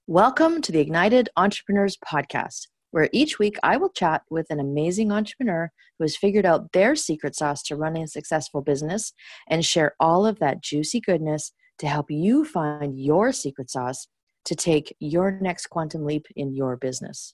Welcome to the Ignited Entrepreneurs Podcast, where each week I will chat with an amazing entrepreneur who has figured out their secret sauce to running a successful business and share all of that juicy goodness to help you find your secret sauce to take your next quantum leap in your business.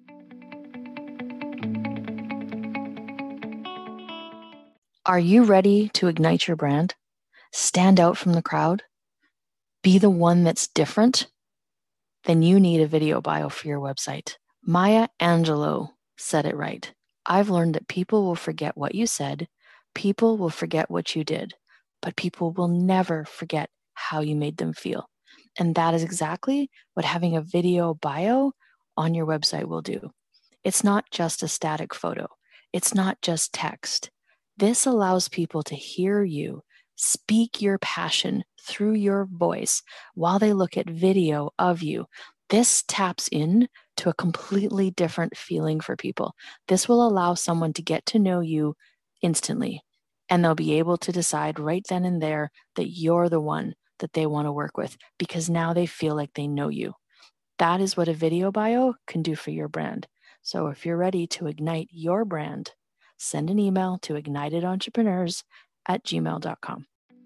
Are you ready to ignite your brand? Stand out from the crowd? Be the one that's different? Then you need a video bio for your website. Maya Angelou said it right. I've learned that people will forget what you said, people will forget what you did, but people will never forget how you made them feel. And that is exactly what having a video bio on your website will do. It's not just a static photo. It's not just text. This allows people to hear you speak your passion through your voice while they look at video of you. This taps in to a completely different feeling for people. This will allow someone to get to know you instantly, and they'll be able to decide right then and there that you're the one that they want to work with because now they feel like they know you. That is what a video bio can do for your brand. So if you're ready to ignite your brand, send an email to ignitedentrepreneurs@gmail.com.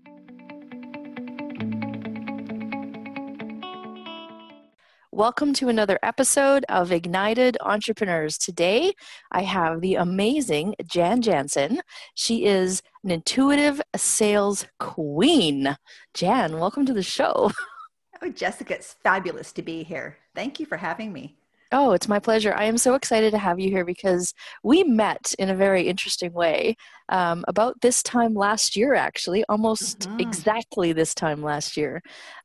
Welcome to another episode of Ignited Entrepreneurs. Today, I have the amazing Jan Jansen. She is an intuitive sales queen. Jan, welcome to the show. Oh, Jessica, it's fabulous to be here. Thank you for having me. Oh, it's my pleasure. I am so excited to have you here because we met in a very interesting way about this time last year, actually, almost exactly this time last year.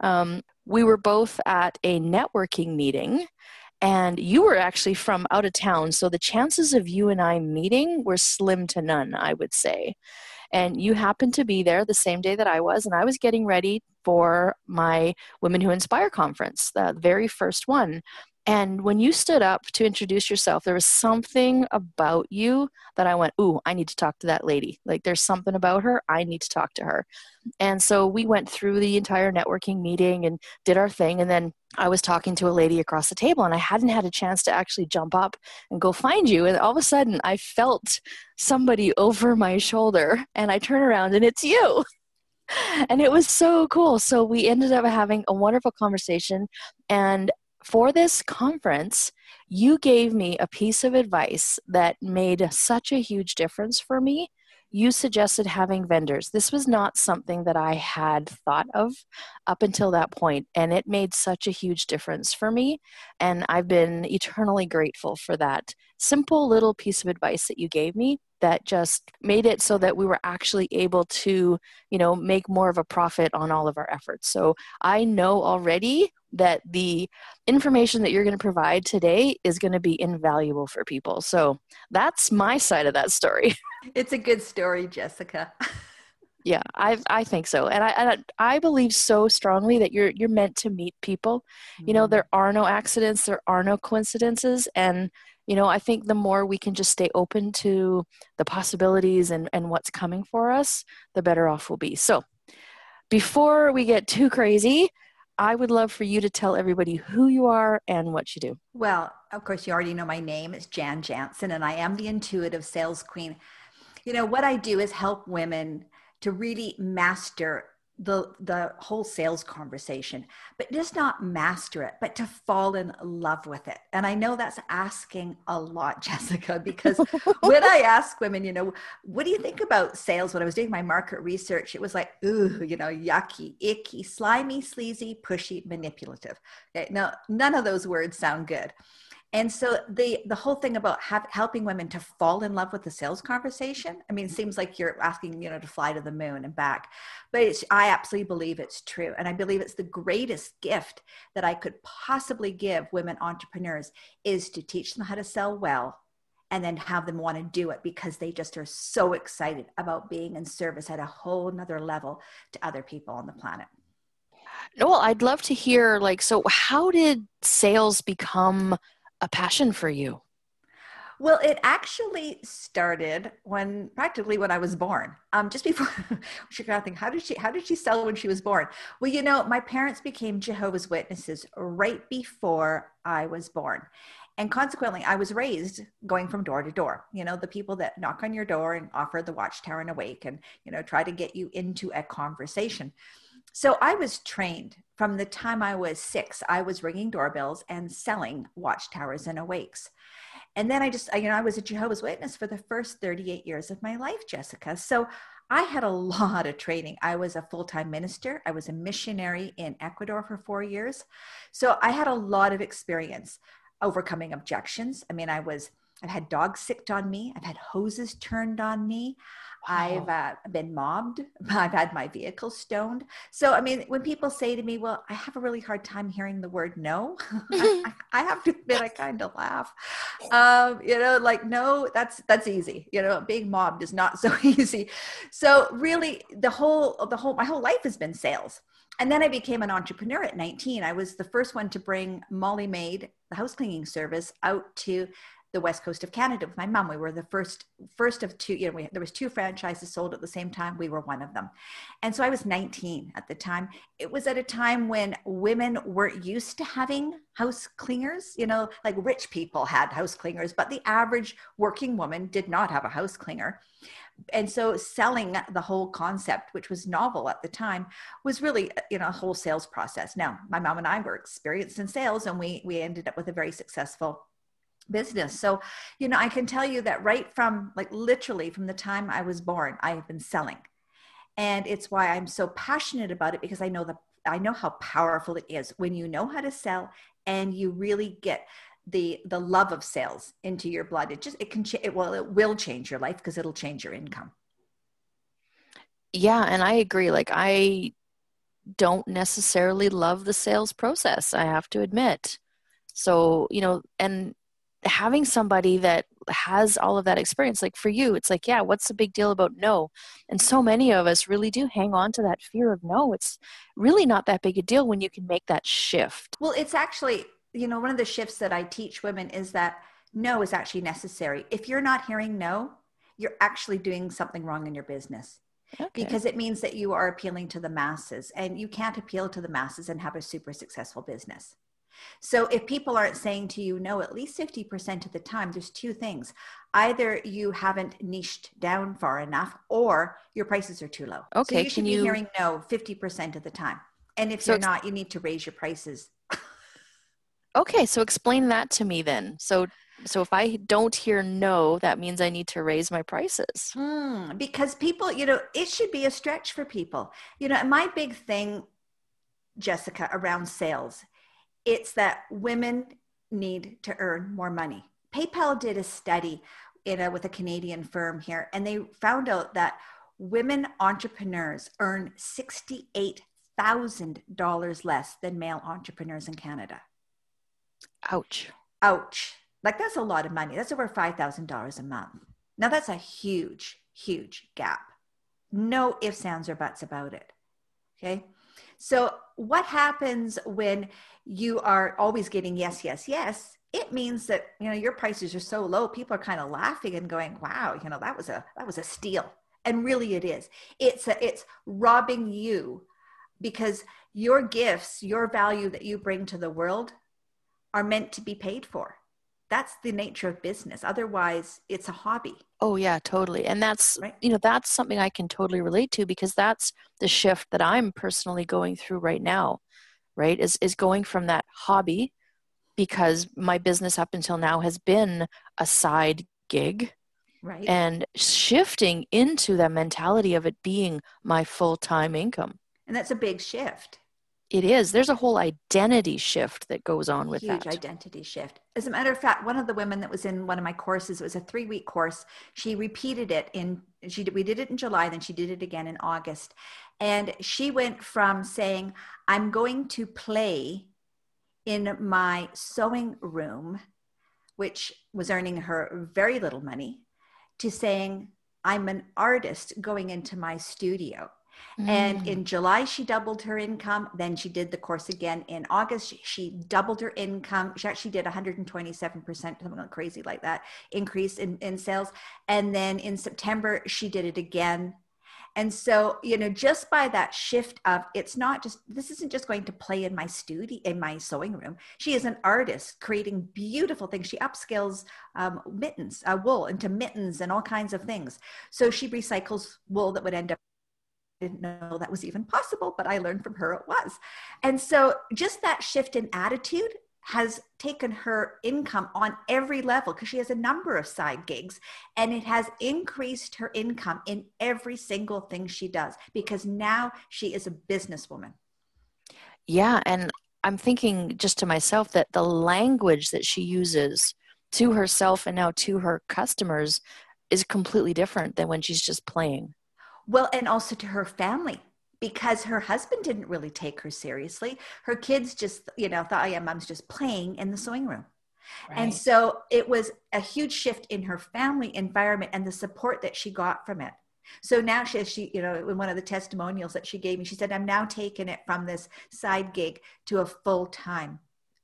We were both at a networking meeting, and you were actually from out of town, so the chances of you and I meeting were slim to none, I would say. And you happened to be there the same day that I was, and I was getting ready for my Women Who Inspire conference, the very first one. And when you stood up to introduce yourself, there was something about you that I went, ooh, I need to talk to that lady. Like there's something about her, I need to talk to her. And so we went through the entire networking meeting and did our thing. And then I was talking to a lady across the table and I hadn't had a chance to actually jump up and go find you. And all of a sudden I felt somebody over my shoulder and I turn around and it's you. And it was so cool. So we ended up having a wonderful conversation. And for this conference, you gave me a piece of advice that made such a huge difference for me. You suggested having vendors. This was not something that I had thought of up until that point, and it made such a huge difference for me. And I've been eternally grateful for that simple little piece of advice that you gave me that just made it so that we were actually able to, make more of a profit on all of our efforts. So I know already that the information that you're going to provide today is going to be invaluable for people. So that's my side of that story. It's a good story, Jessica. Yeah, I think so. And I believe so strongly that you're meant to meet people. There are no accidents, there are no coincidences. And, I think the more we can just stay open to the possibilities and what's coming for us, the better off we'll be. So before we get too crazy, I would love for you to tell everybody who you are and what you do. Well, of course, you already know my name. It's Jan Jansen, and I am the intuitive sales queen. What I do is help women to really master the whole sales conversation, but just not master it, but to fall in love with it. And I know that's asking a lot, Jessica, because when I ask women, what do you think about sales? When I was doing my market research, it was like, ooh, yucky, icky, slimy, sleazy, pushy, manipulative. Okay, now, none of those words sound good. And so the whole thing about helping women to fall in love with the sales conversation, it seems like you're asking, to fly to the moon and back, but I absolutely believe it's true. And I believe it's the greatest gift that I could possibly give women entrepreneurs is to teach them how to sell well and then have them want to do it because they just are so excited about being in service at a whole nother level to other people on the planet. Well, I'd love to hear, so how did sales become a passion for you? Well, it actually started practically when I was born. Just before, she kind of think, how did she sell when she was born? Well, my parents became Jehovah's Witnesses right before I was born. And consequently, I was raised going from door to door, the people that knock on your door and offer the Watchtower and Awake and, try to get you into a conversation. So I was trained from the time I was 6. I was ringing doorbells and selling Watchtowers and Awakes. And then I was a Jehovah's Witness for the first 38 years of my life, Jessica. So I had a lot of training. I was a full-time minister. I was a missionary in Ecuador for 4 years. So I had a lot of experience overcoming objections. I mean, I've had dogs sicked on me. I've had hoses turned on me. Wow. I've been mobbed. I've had my vehicle stoned. So, I mean, when people say to me, well, I have a really hard time hearing the word no, I have to admit, I kind of laugh. No, that's easy. Being mobbed is not so easy. So really my whole life has been sales. And then I became an entrepreneur at 19. I was the first one to bring Molly Maid, the house cleaning service, out to the west coast of Canada with my mom. We were the first of two. There was 2 franchises sold at the same time. We were one of them. And so I was 19 at the time. It was at a time when women weren't used to having house cleaners. Like rich people had house cleaners, but the average working woman did not have a house cleaner. And so selling the whole concept, which was novel at the time, was really, a whole sales process. Now, my mom and I were experienced in sales, and we ended up with a very successful business. So, I can tell you that right from literally from the time I was born, I have been selling. And it's why I'm so passionate about it, because I know how powerful it is when you know how to sell and you really get the love of sales into your blood. It will change your life, because it'll change your income. Yeah. And I agree. I don't necessarily love the sales process, I have to admit. So, and having somebody that has all of that experience, like for you, it's yeah, what's the big deal about no? And so many of us really do hang on to that fear of no. It's really not that big a deal when you can make that shift. Well, it's actually, one of the shifts that I teach women is that no is actually necessary. If you're not hearing no, you're actually doing something wrong in your business. Okay. Because it means that you are appealing to the masses, and you can't appeal to the masses and have a super successful business. So if people aren't saying to you no at least 50% of the time, there's 2 things. Either you haven't niched down far enough, or your prices are too low. Okay. So you should be hearing no 50% of the time. And if you're not, you need to raise your prices. Okay. So explain that to me then. So if I don't hear no, that means I need to raise my prices. Because people, it should be a stretch for people. My big thing, Jessica, around sales, it's that women need to earn more money. PayPal did a study with a Canadian firm here, and they found out that women entrepreneurs earn $68,000 less than male entrepreneurs in Canada. Ouch. That's a lot of money. That's over $5,000 a month. Now that's a huge, huge gap. No ifs, ands, or buts about it. Okay. So what happens when you are always getting yes, yes, yes? It means that, your prices are so low, people are kind of laughing and going, wow, that was a steal. And really it is. It's robbing you, because your gifts, your value that you bring to the world are meant to be paid for. That's the nature of business. Otherwise, it's a hobby. Oh yeah, totally. And that's, right. That's something I can totally relate to, because that's the shift that I'm personally going through right now, right? Is going from that hobby, because my business up until now has been a side gig, right? And shifting into that mentality of it being my full-time income. And that's a big shift. It is. There's a whole identity shift that goes on with that. Huge identity shift. As a matter of fact, one of the women that was in one of my courses, it was a 3-week course. She repeated it we did it in July, then she did it again in August. And she went from saying, I'm going to play in my sewing room, which was earning her very little money, to saying, I'm an artist going into my studio. And in July, she doubled her income. Then she did the course again in August. She doubled her income. She actually did 127%, something crazy like that, increase in sales. And then in September, she did it again. And so, just by that shift of, this isn't just going to play in my studio, in my sewing room. She is an artist creating beautiful things. She upscales mittens, wool into mittens and all kinds of things. So she recycles wool that would end up, didn't know that was even possible, but I learned from her it was. And so just that shift in attitude has taken her income on every level, because she has a number of side gigs, and it has increased her income in every single thing she does, because now she is a businesswoman. Yeah. And I'm thinking just to myself that the language that she uses to herself and now to her customers is completely different than when she's just playing. Well, and also to her family, because her husband didn't really take her seriously. Her kids just, thought, oh yeah, mom's just playing in the sewing room. Right. And so it was a huge shift in her family environment and the support that she got from it. So now she, in one of the testimonials that she gave me, she said, I'm now taking it from this side gig to a full-time,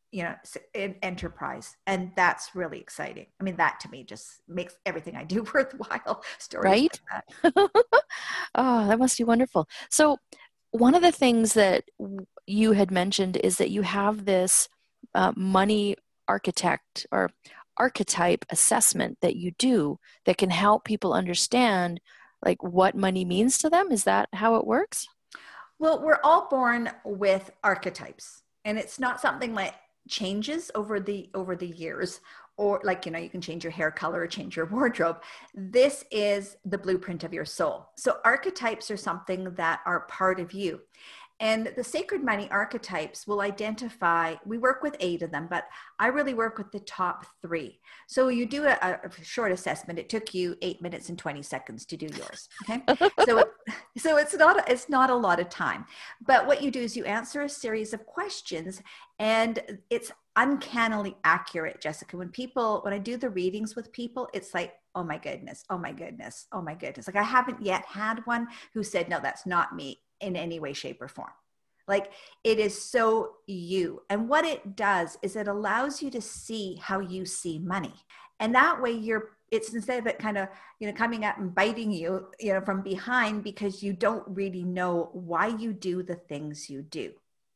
enterprise. And that's really exciting. I mean, that to me just makes everything I do worthwhile. Stories right? Like that. Oh, that must be wonderful. So one of the things that you had mentioned is that you have this money architect or archetype assessment that you do that can help people understand like what money means to them. Is that how it works? Well, we're all born with archetypes, and it's not something like changes over the years, or like, you can change your hair color or change your wardrobe. This is the blueprint of your soul. So archetypes are something that are part of you. And the Sacred Money archetypes will identify, we work with 8 of them, but I really work with the top 3. So you do a short assessment. It took you 8 minutes and 20 seconds to do yours. Okay. So it's not a lot of time, but what you do is you answer a series of questions, and it's uncannily accurate, Jessica. When I do the readings with people, it's like, oh my goodness, oh my goodness, oh my goodness. Like I haven't yet had one who said, no, that's not me in any way, shape, or form. Like it is so you. And what it does is it allows you to see how you see money. And that way it's instead of it kind of, coming up and biting you, from behind, because you don't really know why you do the things you do.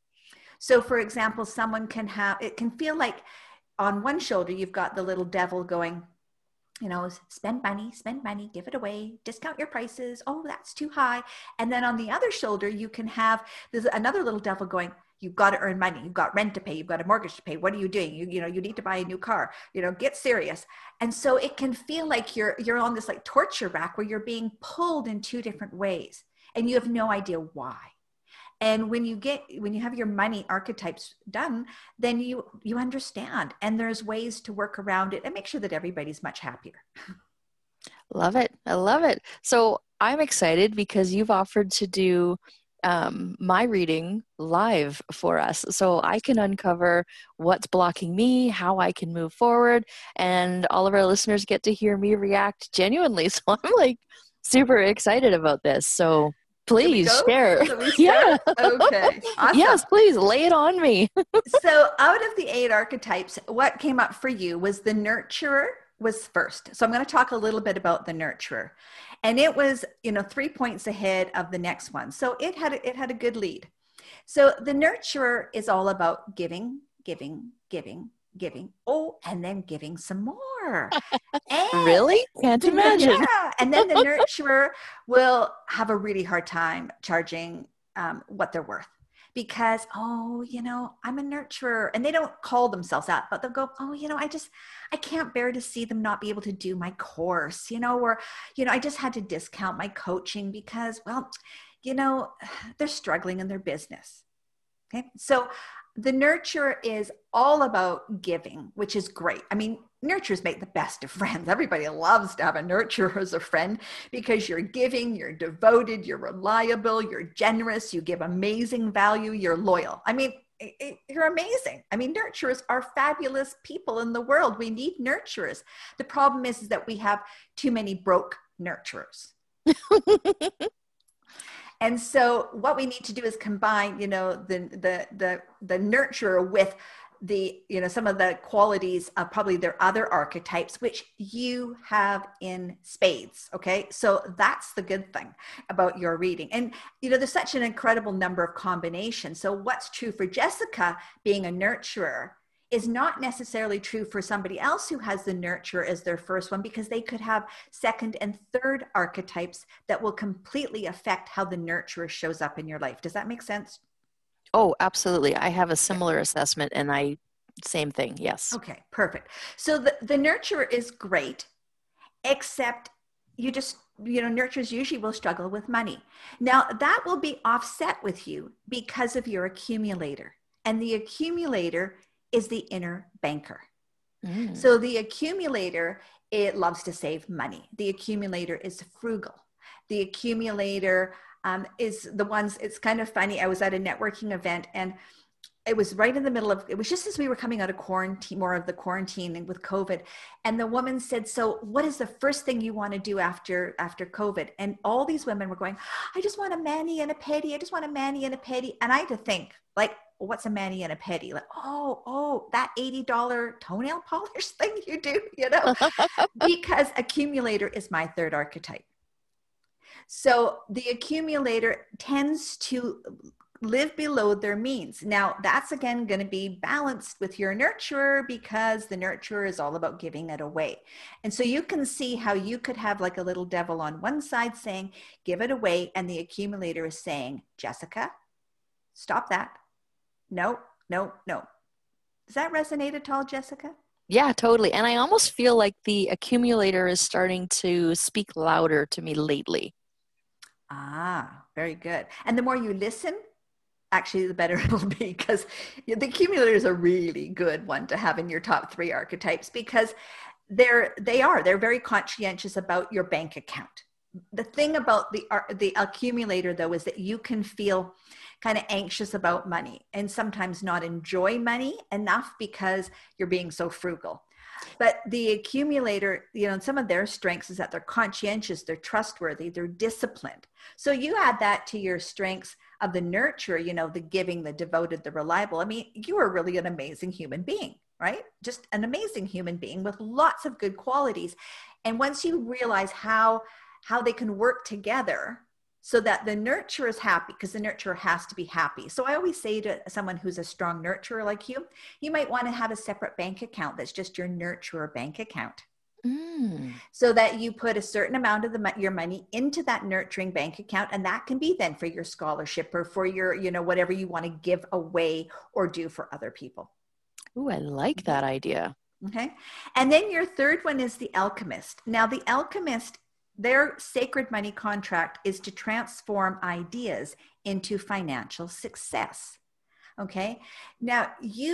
So for example, someone it can feel like on one shoulder, you've got the little devil going, spend money, give it away, discount your prices. Oh, that's too high. And then on the other shoulder, there's another little devil going, you've got to earn money. You've got rent to pay. You've got a mortgage to pay. What are you doing? You need to buy a new car, get serious. And so it can feel like you're on this like torture rack where you're being pulled in 2 different ways and you have no idea why. And when you have your money archetypes done, then you understand, and there's ways to work around it and make sure that everybody's much happier. Love it. I love it. So I'm excited because you've offered to do my reading live for us. So I can uncover what's blocking me, how I can move forward, and all of our listeners get to hear me react genuinely. So I'm like super excited about this. So please share. Yeah. Okay. Awesome. Yes, please lay it on me. So out of the 8 archetypes, what came up for you was the nurturer was first. So I'm going to talk a little bit about the nurturer, and it was, 3 points ahead of the next one. So it had a good lead. So the nurturer is all about giving. Oh, and then giving some more. Really? Can't imagine. Yeah. And then the nurturer will have a really hard time charging what they're worth, because, I'm a nurturer, and they don't call themselves that, but they'll go, I can't bear to see them not be able to do my course, or, I just had to discount my coaching because, they're struggling in their business. Okay. So the nurturer is all about giving, which is great. I mean, nurturers make the best of friends. Everybody loves to have a nurturer as a friend because you're giving, you're devoted, you're reliable, you're generous, you give amazing value, you're loyal. I mean, you're amazing. I mean, nurturers are fabulous people in the world. We need nurturers. The problem is that we have too many broke nurturers. And so what we need to do is combine, the nurturer with the, some of the qualities of probably their other archetypes, which you have in spades. Okay. So that's the good thing about your reading. And, there's such an incredible number of combinations. So what's true for Jessica being a nurturer is not necessarily true for somebody else who has the nurturer as their first one, because they could have second and third archetypes that will completely affect how the nurturer shows up in your life. Does that make sense? Oh, absolutely. I have a similar assessment, and same thing. Yes. Okay, perfect. So the nurturer is great, except nurturers usually will struggle with money. Now that will be offset with you because of your accumulator, and the accumulator is the inner banker. Mm. So the accumulator, it loves to save money. The accumulator is frugal. The accumulator is the ones, it's kind of funny. I was at a networking event, and it was right in the middle of, it was just as we were coming out of quarantine, more of the quarantine and with COVID. And the woman said, so what is the first thing you want to do after COVID? And all these women were going, I just want a mani and a pedi. I just want a mani and a pedi. And I had to think, like, what's a mani and a pedi? Like, oh, that $80 toenail polish thing you do, because accumulator is my third archetype. So the accumulator tends to live below their means. Now that's again going to be balanced with your nurturer, because the nurturer is all about giving it away. And so you can see how you could have like a little devil on one side saying, give it away. And the accumulator is saying, Jessica, stop that. No. Does that resonate at all, Jessica? Yeah, totally. And I almost feel like the accumulator is starting to speak louder to me lately. Ah, very good. And the more you listen, actually, the better it'll be, because the accumulator is a really good one to have in your top 3 archetypes, because they're very conscientious about your bank account. The thing about the accumulator, though, is that you can feel kind of anxious about money and sometimes not enjoy money enough because you're being so frugal. But the accumulator, some of their strengths is that they're conscientious, they're trustworthy, they're disciplined. So you add that to your strengths of the nurturer, the giving, the devoted, the reliable. I mean, you are really an amazing human being, right? Just an amazing human being with lots of good qualities. And once you realize how they can work together so that the nurturer is happy, because the nurturer has to be happy. So I always say to someone who's a strong nurturer like you might want to have a separate bank account that's just your nurturer bank account. Mm. So that you put a certain amount of your money into that nurturing bank account, and that can be then for your scholarship or for your, whatever you want to give away or do for other people. Ooh, I like that idea. Okay. And then your third one is the alchemist. Now the alchemist, their sacred money contract is to transform ideas into financial success. Okay. Now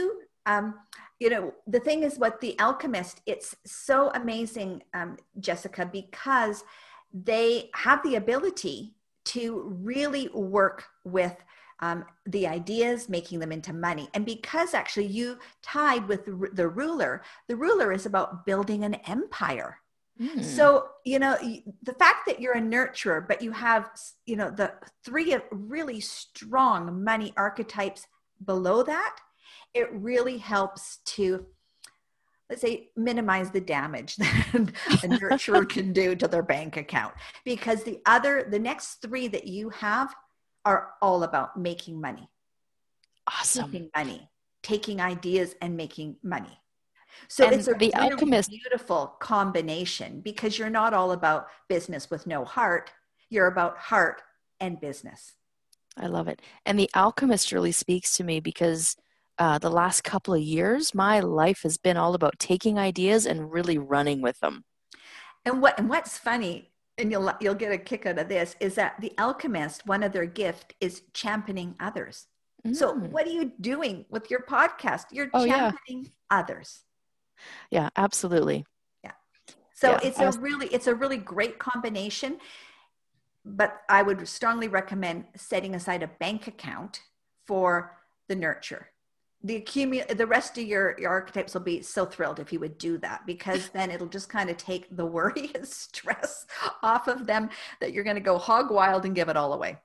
the thing is, what the alchemist, it's so amazing, Jessica, because they have the ability to really work with the ideas, making them into money. And because actually you tied with the ruler is about building an empire. Mm. So, the fact that you're a nurturer, but you have, the 3 really strong money archetypes below that, it really helps to, let's say, minimize the damage that a nurturer can do to their bank account. Because the next 3 that you have are all about making money. Awesome. Making money, taking ideas and making money. So and it's a really alchemist, beautiful combination, because you're not all about business with no heart. You're about heart and business. I love it. And the alchemist really speaks to me because the last couple of years, my life has been all about taking ideas and really running with them. And what's funny, and you'll get a kick out of this, is that the alchemist, one of their gift is championing others. Mm. So what are you doing with your podcast? You're championing others. Yeah, absolutely. Yeah. So it's a really great combination, but I would strongly recommend setting aside a bank account for the nurture. The rest of your archetypes will be so thrilled if you would do that, because then it'll just kind of take the worry and stress off of them that you're going to go hog wild and give it all away.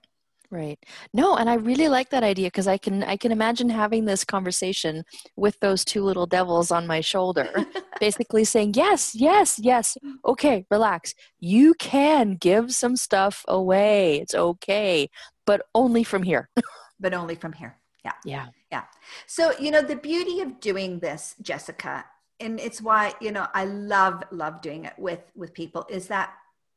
Right. No, and I really like that idea because I can imagine having this conversation with those two little devils on my shoulder, basically saying, yes, yes, yes. Okay, relax. You can give some stuff away. It's okay, but only from here. But only from here. Yeah. Yeah. Yeah. So, you know, the beauty of doing this, Jessica, and it's why, you know, I love doing it with people, is that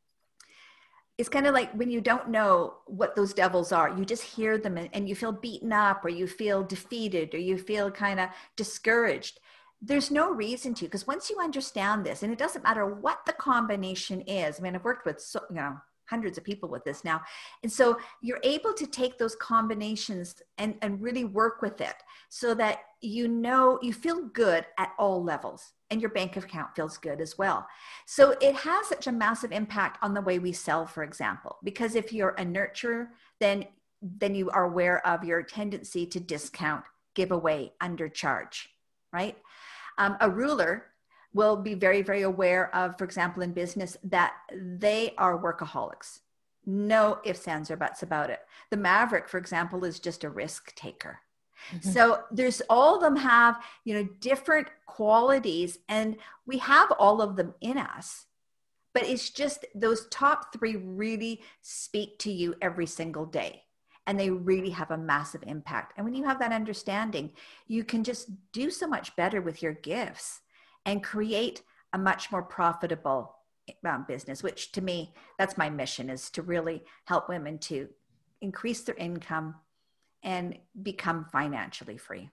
it's kind of like when you don't know what those devils are, you just hear them and you feel beaten up, or you feel defeated, or you feel kind of discouraged. There's no reason to, because once you understand this, and it doesn't matter what the combination is. I mean, I've worked with, hundreds of people with this now. And so you're able to take those combinations and really work with it so that you feel good at all levels, and your bank account feels good as well. So it has such a massive impact on the way we sell, for example, because if you're a nurturer, then you are aware of your tendency to discount, give away, undercharge, right? A ruler will be very, very aware of, for example, in business, that they are workaholics. No ifs, ands, or buts about it. The maverick, for example, is just a risk taker. Mm-hmm. So there's all of them have, different qualities, and we have all of them in us, but it's just those top three really speak to you every single day, and they really have a massive impact. And when you have that understanding, you can just do so much better with your gifts and create a much more profitable business, which to me, that's my mission, is to really help women to increase their income and become financially free.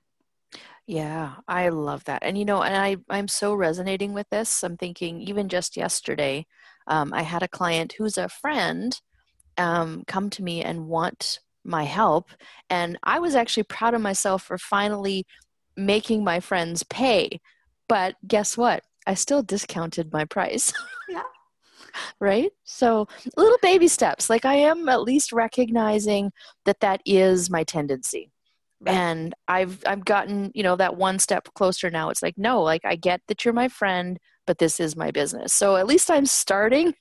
Yeah, I love that. And, I'm so resonating with this. I'm thinking even just yesterday, I had a client who's a friend come to me and want my help. And I was actually proud of myself for finally making my friends pay. But guess what? I still discounted my price. Yeah. Right? So little baby steps. Like I am at least recognizing that is my tendency. Right. And I've gotten, that one step closer now. It's like, no, like I get that you're my friend, but this is my business. So at least I'm starting.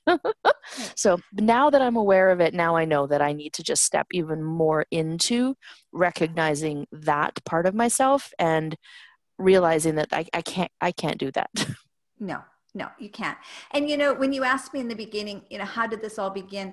So now that I'm aware of it, now I know that I need to just step even more into recognizing that part of myself and realizing that I can't do that. No, you can't. And, when you asked me in the beginning, how did this all begin?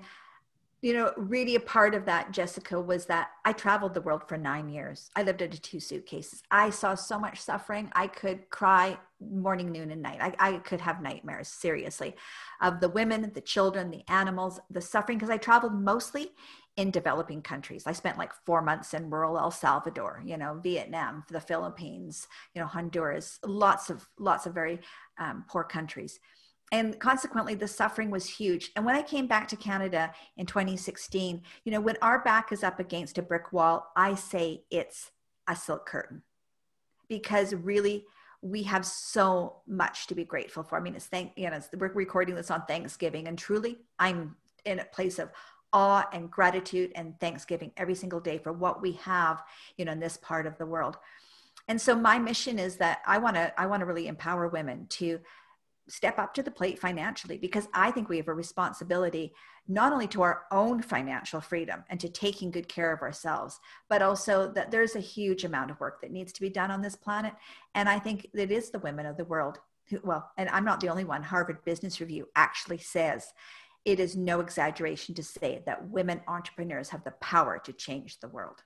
Really a part of that, Jessica, was that I traveled the world for 9 years. I lived under 2 suitcases. I saw so much suffering. I could cry morning, noon, and night. I could have nightmares, seriously, of the women, the children, the animals, the suffering, because I traveled mostly in developing countries. I spent like 4 months in rural El Salvador, Vietnam, the Philippines, Honduras, lots of very poor countries. And consequently, the suffering was huge. And when I came back to Canada in 2016, when our back is up against a brick wall, I say it's a silk curtain, because really we have so much to be grateful for. I mean, we're recording this on Thanksgiving, and truly I'm in a place of awe and gratitude and thanksgiving every single day for what we have, in this part of the world. And so my mission is that I want to really empower women to step up to the plate financially, because I think we have a responsibility not only to our own financial freedom and to taking good care of ourselves, but also that there's a huge amount of work that needs to be done on this planet. And I think it is the women of the world who, and I'm not the only one, Harvard Business Review actually says it is no exaggeration to say that women entrepreneurs have the power to change the world.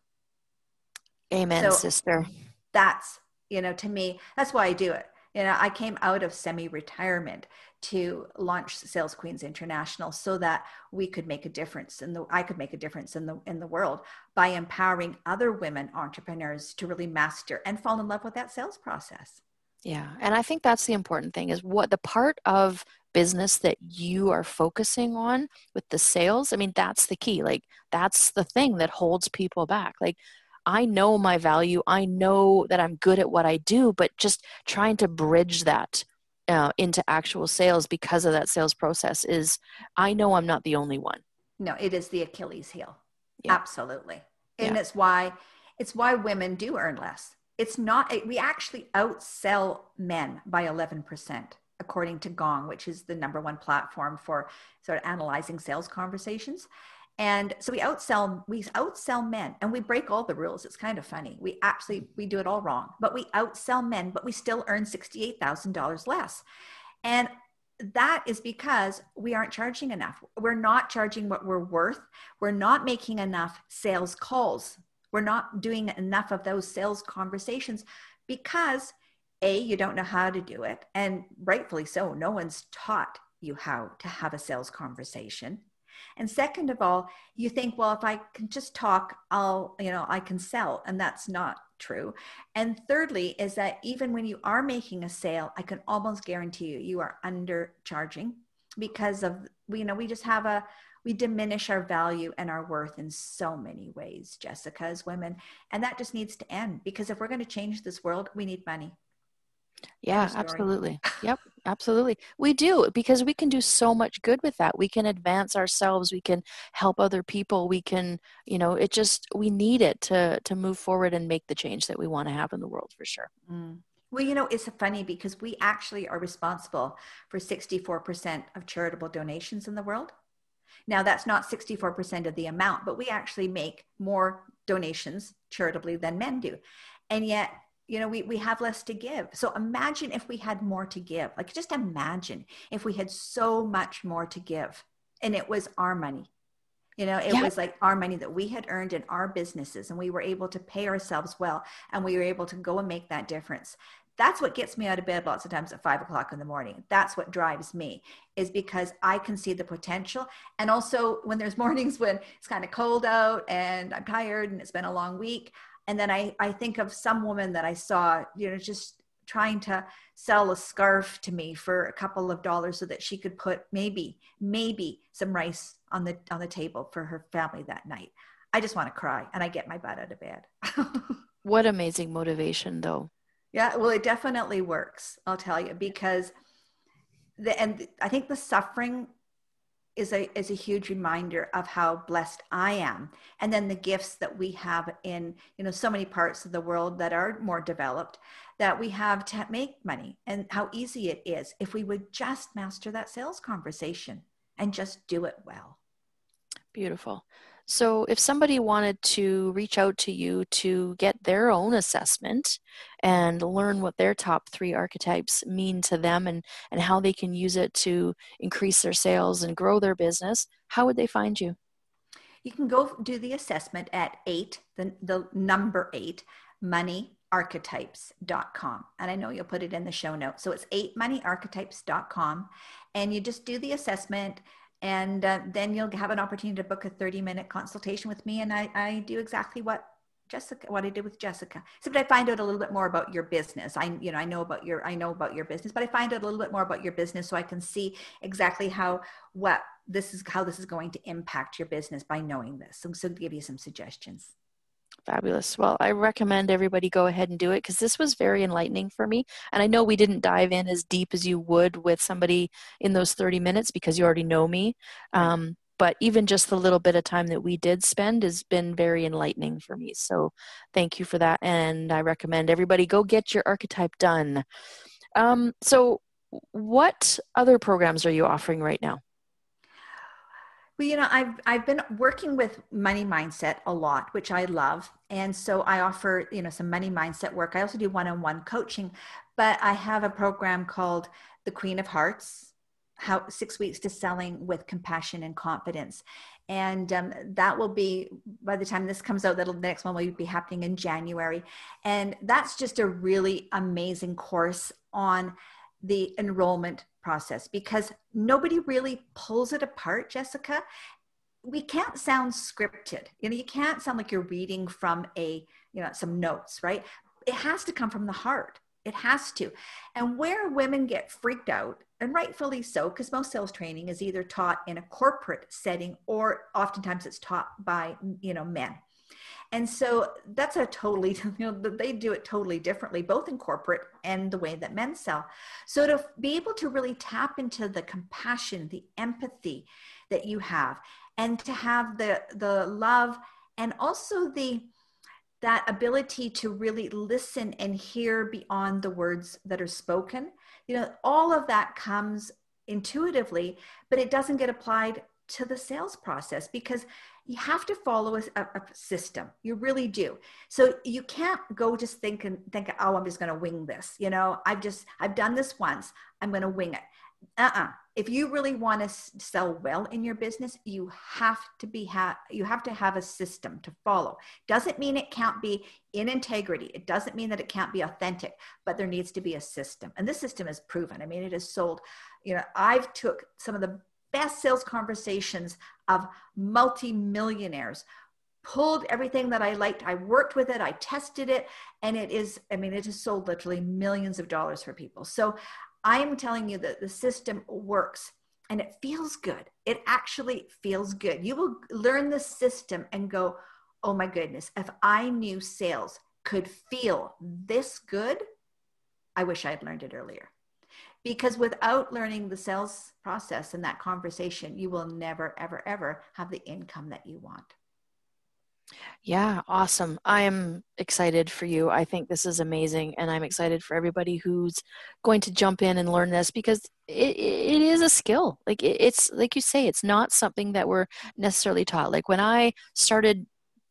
Amen, sister. That's, to me, that's why I do it. I came out of semi-retirement to launch Sales Queens International so that we could make a difference, and I could make a difference in the world by empowering other women entrepreneurs to really master and fall in love with that sales process. Yeah, and I think that's the important thing, is what the part of business that you are focusing on with the sales. I mean, that's the key. Like that's the thing that holds people back. Like, I know my value. I know that I'm good at what I do, but just trying to bridge that into actual sales because of that sales process is, I know I'm not the only one. No, it is the Achilles heel. Yeah. Absolutely. And it's why women do earn less. It's not, we actually outsell men by 11%, according to Gong, which is the #1 platform for sort of analyzing sales conversations. And so we outsell men, and we break all the rules. It's kind of funny. We do it all wrong, but we outsell men, but we still earn $68,000 less. And that is because we aren't charging enough. We're not charging what we're worth. We're not making enough sales calls. We're not doing enough of those sales conversations because you don't know how to do it. And rightfully so, no one's taught you how to have a sales conversation. And second of all, you think, well, if I can just talk, I can sell. And that's not true. And thirdly, is that even when you are making a sale, I can almost guarantee you are undercharging because of, we diminish our value and our worth in so many ways, Jessica, as women. And that just needs to end, because if we're going to change this world, we need money. Yeah, absolutely. Yep, absolutely. We do, because we can do so much good with that. We can advance ourselves. We can help other people. We can, we need it to move forward and make the change that we want to have in the world, for sure. Mm. Well, it's funny because we actually are responsible for 64% of charitable donations in the world. Now, that's not 64% of the amount, but we actually make more donations charitably than men do. And yet, we have less to give. So imagine if we had more to give. Like, just imagine if we had so much more to give and it was our money. It was like our money that we had earned in our businesses, and we were able to pay ourselves well, and we were able to go and make that difference. That's what gets me out of bed lots of times at 5 o'clock in the morning. That's what drives me, is because I can see the potential. And also when there's mornings when it's kind of cold out and I'm tired and it's been a long week, and then I think of some woman that I saw, just trying to sell a scarf to me for a couple of dollars so that she could put maybe some rice on the table for her family that night. I just want to cry, and I get my butt out of bed. What amazing motivation, though. Yeah, well, it definitely works, I'll tell you, because I think the suffering is a huge reminder of how blessed I am. And then the gifts that we have in, so many parts of the world that are more developed, that we have to make money, and how easy it is if we would just master that sales conversation and just do it well. Beautiful. So if somebody wanted to reach out to you to get their own assessment and learn what their top 3 archetypes mean to them and how they can use it to increase their sales and grow their business, how would they find you? You can go do the assessment at 8, the number 8, moneyarchetypes.com. And I know you'll put it in the show notes. So it's 8moneyarchetypes.com. And you just do the assessment. And then you'll have an opportunity to book a 30-minute consultation with me. And I do exactly what I did with Jessica. Except I find out a little bit more about your business. I know about your business, but I find out a little bit more about your business so I can see exactly how this is going to impact your business by knowing this. So to give you some suggestions. Fabulous. Well, I recommend everybody go ahead and do it, because this was very enlightening for me. And I know we didn't dive in as deep as you would with somebody in those 30 minutes because you already know me. But even just the little bit of time that we did spend has been very enlightening for me. So thank you for that. And I recommend everybody go get your archetype done. So what other programs are you offering right now? Well, I've been working with money mindset a lot, which I love. And so I offer, some money mindset work. I also do one-on-one coaching, but I have a program called The Queen of Hearts, 6 weeks to selling with compassion and confidence. And that will be, by the time this comes out, the next one will be happening in January. And that's just a really amazing course on the enrollment process, because nobody really pulls it apart, Jessica. We can't sound scripted. You can't sound like you're reading from some notes, right? It has to come from the heart. It has to. And where women get freaked out, and rightfully so, because most sales training is either taught in a corporate setting or oftentimes it's taught by, men. And so that's they do it totally differently, both in corporate and the way that men sell. So to be able to really tap into the compassion, the empathy that you have, and to have the love, and also that ability to really listen and hear beyond the words that are spoken, all of that comes intuitively, but it doesn't get applied to the sales process, because you have to follow a system. You really do. So you can't go just think, oh, I'm just going to wing this. You know, I've done this once. I'm going to wing it. If you really want to sell well in your business, you have to have a system to follow. Doesn't mean it can't be in integrity. It doesn't mean that it can't be authentic, but there needs to be a system. And this system is proven. I mean, it is sold. You know, I've took some of the best sales conversations of multi-millionaires, pulled everything that I liked. I worked with it. I tested it. And it has sold literally millions of dollars for people. So I am telling you that the system works and it feels good. It actually feels good. You will learn the system and go, oh my goodness, if I knew sales could feel this good, I wish I'd learned it earlier. Because without learning the sales process and that conversation, you will never, ever, ever have the income that you want. Yeah, awesome. I am excited for you. I think this is amazing. And I'm excited for everybody who's going to jump in and learn this, because it is a skill. Like it's like you say, it's not something that we're necessarily taught. Like when I started,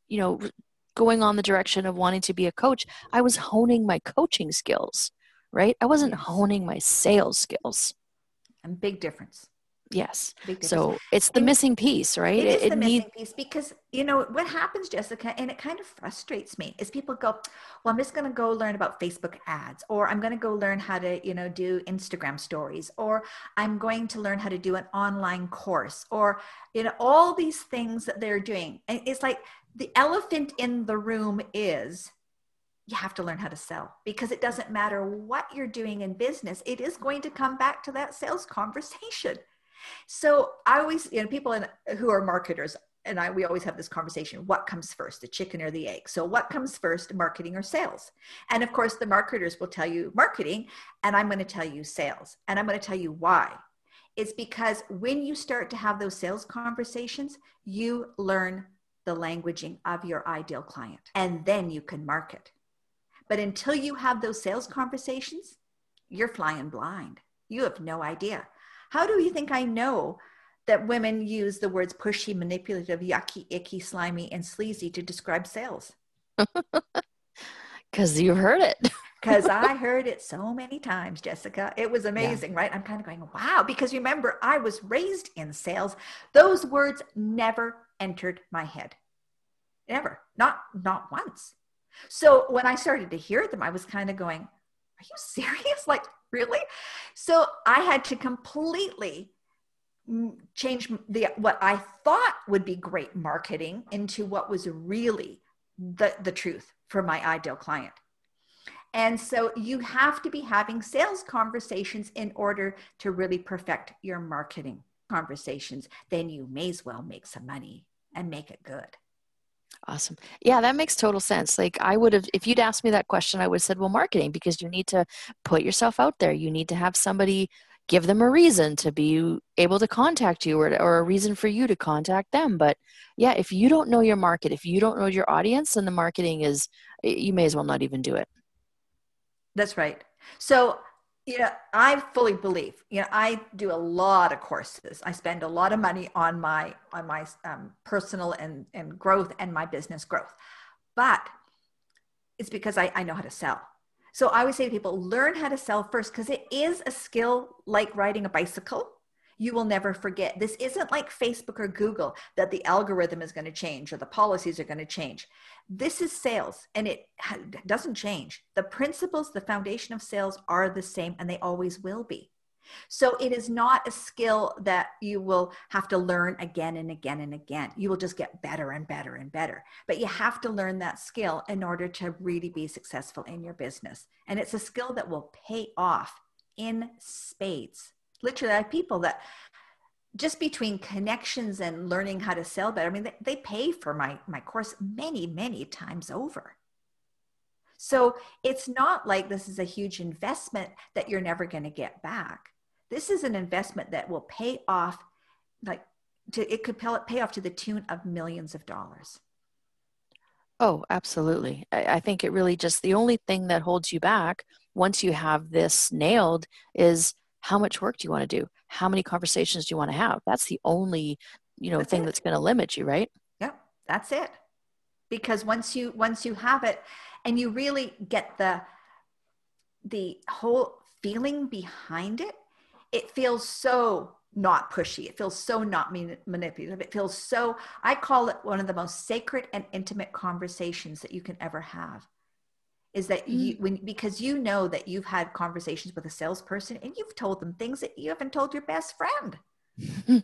going on the direction of wanting to be a coach, I was honing my coaching skills, right? I wasn't honing my sales skills. And big difference. Yes. So it's the missing piece, right? It is the missing piece, because, what happens, Jessica, and it kind of frustrates me, is people go, well, I'm just going to go learn about Facebook ads, or I'm going to go learn how to, do Instagram stories, or I'm going to learn how to do an online course, or, all these things that they're doing. And it's like the elephant in the room is, you have to learn how to sell, because it doesn't matter what you're doing in business. It is going to come back to that sales conversation. So I always, people who are marketers and we always have this conversation, what comes first, the chicken or the egg? So what comes first, marketing or sales? And of course, the marketers will tell you marketing, and I'm going to tell you sales. And I'm going to tell you why. It's because when you start to have those sales conversations, you learn the languaging of your ideal client, and then you can market. But until you have those sales conversations, you're flying blind. You have no idea. How do you think I know that women use the words pushy, manipulative, yucky, icky, slimy, and sleazy to describe sales? Because you heard it. Because I heard it so many times, Jessica. It was amazing, right? I'm kind of going, wow, because remember, I was raised in sales. Those words never entered my head. Never. Not once. So when I started to hear them, I was kind of going, are you serious? Like, really? So I had to completely change what I thought would be great marketing into what was really the truth for my ideal client. And so you have to be having sales conversations in order to really perfect your marketing conversations. Then you may as well make some money and make it good. Awesome. Yeah, that makes total sense. Like I would have, if you'd asked me that question, I would have said, well, marketing, because you need to put yourself out there. You need to have somebody, give them a reason to be able to contact you, or a reason for you to contact them. But yeah, if you don't know your market, if you don't know your audience, then the marketing you may as well not even do it. That's right. So I fully believe, I do a lot of courses. I spend a lot of money on my personal and growth and my business growth, but it's because I know how to sell. So I always say to people, learn how to sell first, because it is a skill like riding a bicycle. You will never forget. This isn't like Facebook or Google that the algorithm is going to change or the policies are going to change. This is sales, and it doesn't change. The principles, the foundation of sales are the same, and they always will be. So it is not a skill that you will have to learn again and again and again. You will just get better and better and better. But you have to learn that skill in order to really be successful in your business. And it's a skill that will pay off in spades. Literally, I have people that just between connections and learning how to sell better, I mean, they pay for my course many, many times over. So it's not like this is a huge investment that you're never going to get back. This is an investment that will pay off, it could pay off to the tune of millions of dollars. Oh, absolutely. I think it really just, the only thing that holds you back once you have this nailed is how much work do you want to do? How many conversations do you want to have? That's the only That's thing it. that's going to limit you, right? Yep, that's it. Because once you have it and you really get the whole feeling behind it, it feels so not pushy. It feels so not manipulative. It feels so, I call it one of the most sacred and intimate conversations that you can ever have. Is that because you know that you've had conversations with a salesperson and you've told them things that you haven't told your best friend.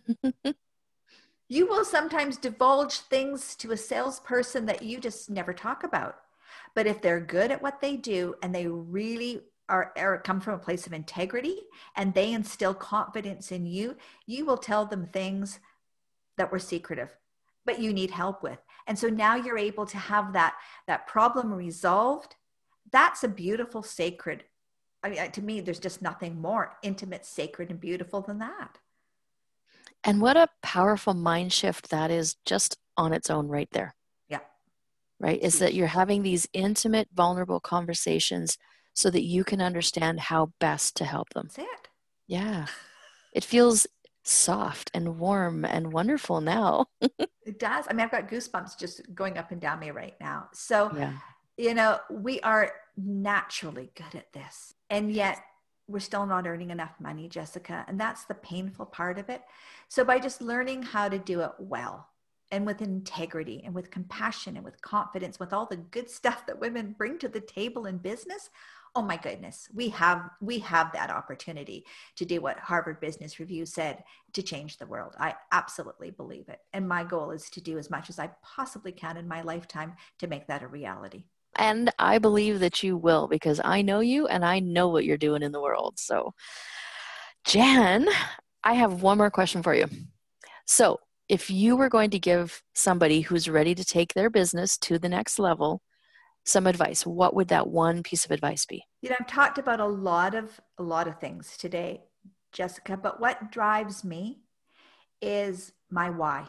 You will sometimes divulge things to a salesperson that you just never talk about. But if they're good at what they do and they really are come from a place of integrity and they instill confidence in you, you will tell them things that were secretive, but you need help with. And so now you're able to have that problem resolved. That's a beautiful, sacred. I mean, to me, there's just nothing more intimate, sacred, and beautiful than that. And what a powerful mind shift that is just on its own right there. Yeah. Right? Is that you're having these intimate, vulnerable conversations so that you can understand how best to help them. That's it. Yeah. It feels soft and warm and wonderful now. It does. I mean, I've got goosebumps just going up and down me right now. So, yeah. We are naturally good at this. And yet we're still not earning enough money, Jessica. And that's the painful part of it. So by just learning how to do it well and with integrity and with compassion and with confidence, with all the good stuff that women bring to the table in business, oh my goodness, we have that opportunity to do what Harvard Business Review said, to change the world. I absolutely believe it. And my goal is to do as much as I possibly can in my lifetime to make that a reality. And I believe that you will, because I know you and I know what you're doing in the world. So, Jan, I have one more question for you. So, if you were going to give somebody who's ready to take their business to the next level some advice, what would that one piece of advice be? I've talked about a lot of things today, Jessica, but what drives me is my why.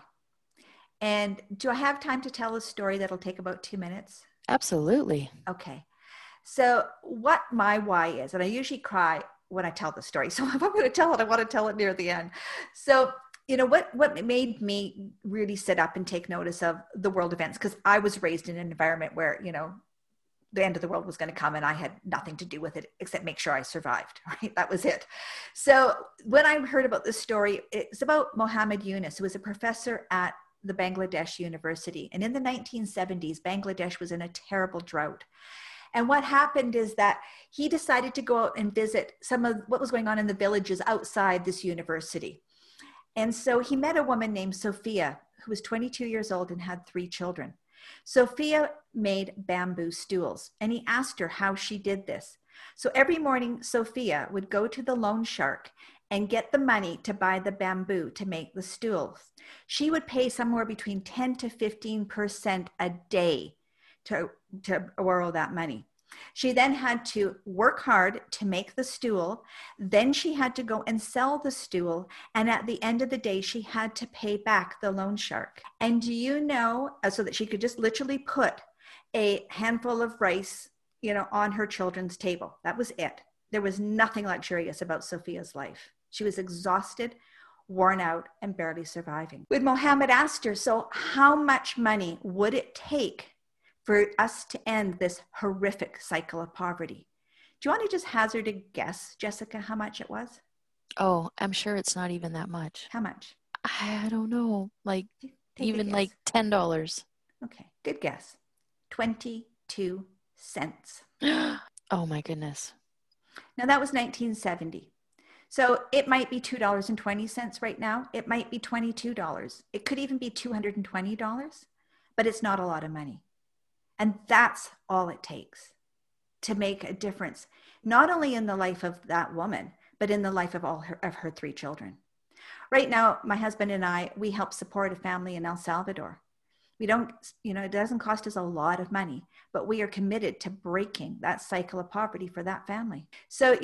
And do I have time to tell a story that'll take about 2 minutes? Absolutely. Okay. So what my why is, and I usually cry when I tell the story. So if I'm going to tell it, I want to tell it near the end. So, what made me really sit up and take notice of the world events, because I was raised in an environment where, the end of the world was going to come and I had nothing to do with it except make sure I survived, right? That was it. So when I heard about this story, it's about Muhammad Yunus, who was a professor at the Bangladesh University. And in the 1970s, Bangladesh was in a terrible drought. And what happened is that he decided to go out and visit some of what was going on in the villages outside this university. And so he met a woman named Sophia, who was 22 years old and had 3 children. Sophia made bamboo stools, and he asked her how she did this. So every morning, Sophia would go to the loan shark and get the money to buy the bamboo to make the stools. She would pay somewhere between 10 to 15% a day to borrow that money. She then had to work hard to make the stool. Then she had to go and sell the stool. And at the end of the day, she had to pay back the loan shark. And do you know, so that she could just literally put a handful of rice, on her children's table. That was it. There was nothing luxurious about Sophia's life. She was exhausted, worn out, and barely surviving. When Mohammed asked her, so how much money would it take for us to end this horrific cycle of poverty? Do you want to just hazard a guess, Jessica, how much it was? Oh, I'm sure it's not even that much. How much? I don't know. Like even like $10. Okay, good guess. 22 cents. Oh my goodness. Now that was 1970. So it might be $2.20 right now. It might be $22. It could even be $220, but it's not a lot of money. And that's all it takes to make a difference, not only in the life of that woman, but in the life of all of her 3 children. Right now, my husband and I, we help support a family in El Salvador. We don't, it doesn't cost us a lot of money, but we are committed to breaking that cycle of poverty for that family. So,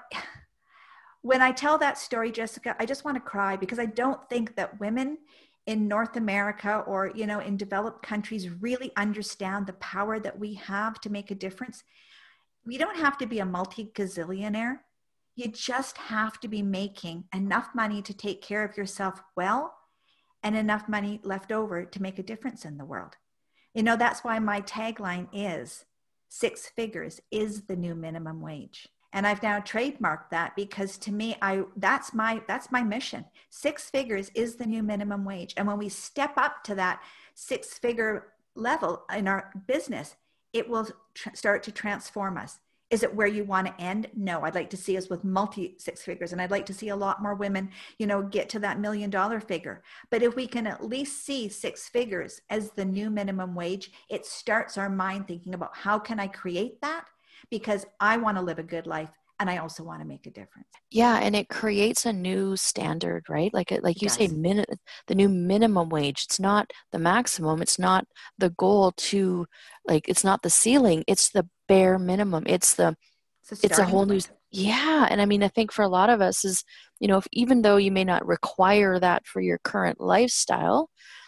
when I tell that story, Jessica, I just want to cry, because I don't think that women in North America or, in developed countries really understand the power that we have to make a difference. You don't have to be a multi-gazillionaire. You just have to be making enough money to take care of yourself well and enough money left over to make a difference in the world. That's why my tagline is 6 figures is the new minimum wage. And I've now trademarked that because to me, that's my mission. 6 figures is the new minimum wage. And when we step up to that 6-figure level in our business, it will start to transform us. Is it where you want to end? No, I'd like to see us with multi 6 figures, and I'd like to see a lot more women, get to that $1 million figure. But if we can at least see 6 figures as the new minimum wage, it starts our mind thinking about how can I create that? Because I want to live a good life, and I also want to make a difference. Yeah, and it creates a new standard, right? Like you say, the new minimum wage. It's not the maximum. It's not the goal to, it's not the ceiling. It's the bare minimum. It's a whole new. Yeah, and I mean, I think for a lot of us is, even though you may not require that for your current lifestyle,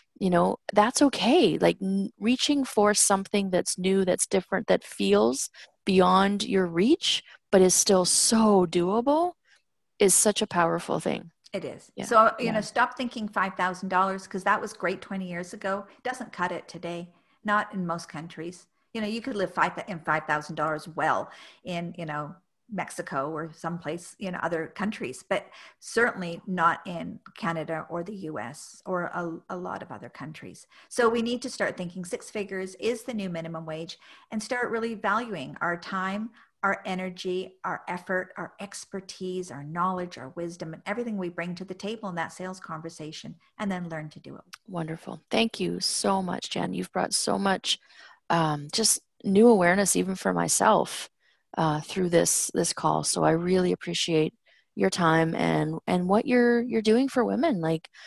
that's okay. Like reaching for something that's new, that's different, that feels beyond your reach, but is still so doable, is such a powerful thing. It is. Yeah. So, stop thinking $5,000 because that was great 20 years ago. It doesn't cut it today. Not in most countries. You could live $5,000 well in, Mexico or someplace in other countries, but certainly not in Canada or the US or a lot of other countries. So we need to start thinking 6 figures is the new minimum wage and start really valuing our time, our energy, our effort, our expertise, our knowledge, our wisdom, and everything we bring to the table in that sales conversation, and then learn to do it. Wonderful. Thank you so much, Jan. You've brought so much just new awareness even for myself through this call. So I really appreciate your time and what you're doing for women.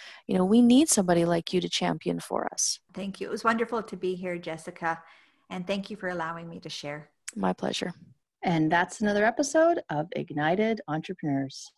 We need somebody like you to champion for us. Thank you. It was wonderful to be here, Jessica. And thank you for allowing me to share. My pleasure. And that's another episode of Ignited Entrepreneurs.